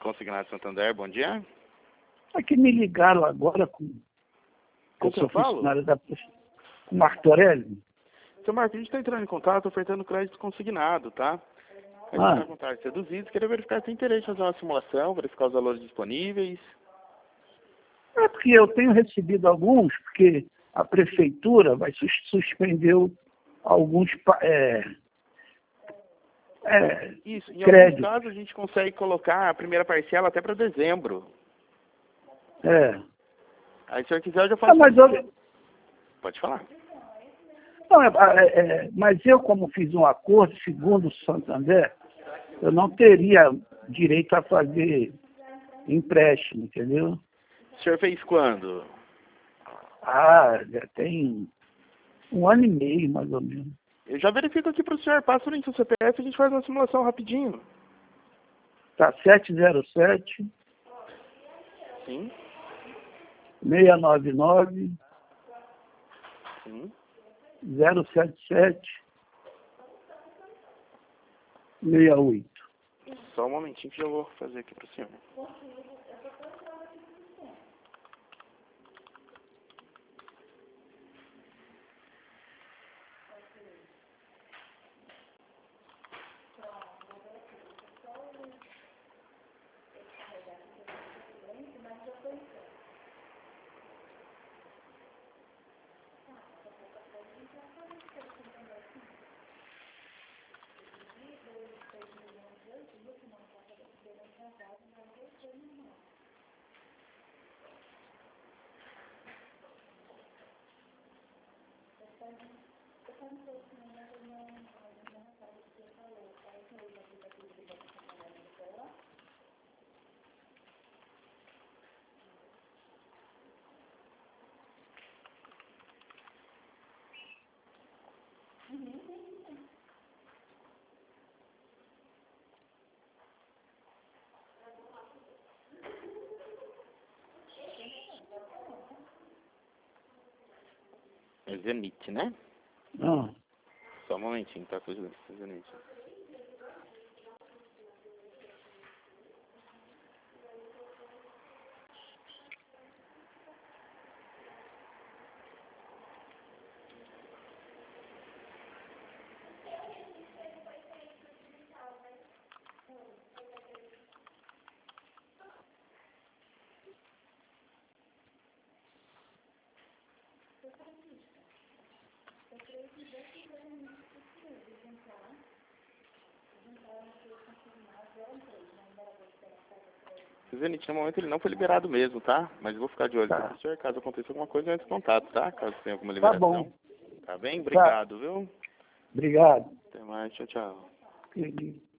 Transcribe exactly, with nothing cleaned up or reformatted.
Consignado Santander, bom dia. Aqui me ligaram agora com... Com eu que sou eu falo? funcionário da... com Marco Aurélio. Seu Marco, a gente está entrando em contato ofertando crédito consignado, tá? A gente Ah. está com taxas reduzidas, queria verificar se tem interesse em fazer uma simulação, verificar os valores disponíveis. É porque eu tenho recebido alguns, porque a prefeitura vai sus- suspender alguns pa- é, é, Isso, em créditos. alguns casos a gente consegue colocar a primeira parcela até para dezembro. É. Aí se o senhor quiser eu já Ah, faço... mas, eu, Pode falar. não, é, é, é, mas eu, como fiz um acordo, segundo o Santander, eu não teria direito a fazer empréstimo, entendeu? O senhor fez quando? Ah, já tem um ano e meio, mais ou menos. Eu já verifico aqui para o senhor, passa o seu C P F e a gente faz uma simulação rapidinho. Tá, sete zero sete, Sim, seis nove nove, sim. zero sete sete, seis oito. Só um momentinho que eu vou fazer aqui para o senhor. É Zenit, né? Ah, Só um momentinho, tá? Coisa Zenit. O Zenit, no momento ele não foi liberado mesmo, tá? Mas eu vou ficar de olho tá. aqui pro senhor, caso aconteça alguma coisa, eu entro em contato, tá? Caso tenha alguma Tá liberação. bom. Tá bem? Obrigado, viu? Obrigado. Até mais, tchau, tchau. Entendi.